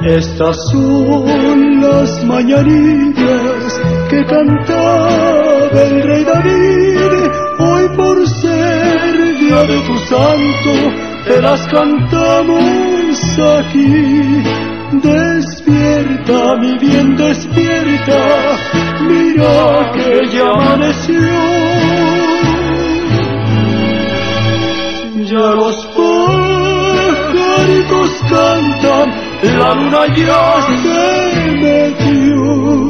Estas son las mañanitas que cantaba el rey David. Hoy por ser día de tu santo, te las cantamos aquí. Despierta, mi bien, despierta, mira que ya amaneció. Ya los pajaritos cantan, la luna ya se metió.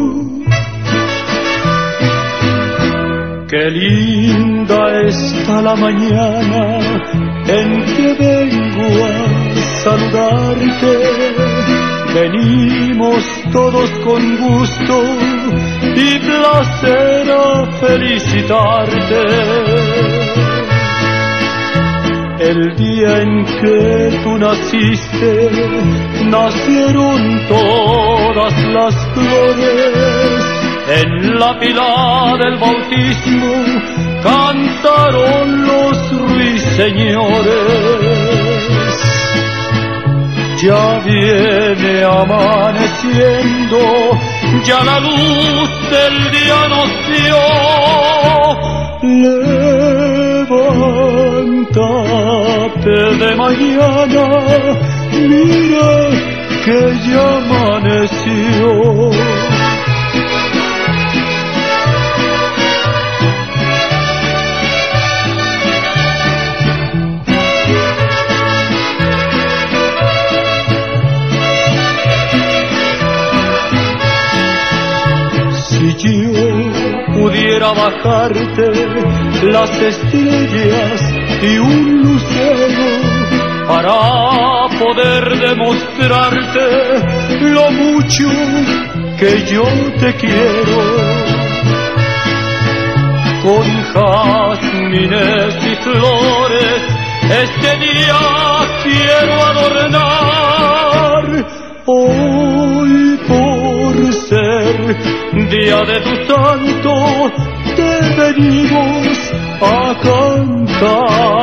Qué linda está la mañana en que vengo a saludarte. Venimos todos con gusto y placer a felicitarte. El día en que tú naciste, nacieron todas las flores. En la pila del bautismo cantaron los ruiseñores. Ya viene amaneciendo, ya la luz del día nos dio. Levántate de mañana, mira que ya amaneció. Si yo pudiera bajarte las estrellas y un lucero para poder demostrarte lo mucho que yo te quiero, con jazmines y flores este día quiero adornar. Hoy por ser día de tu santo te venimos a cantar.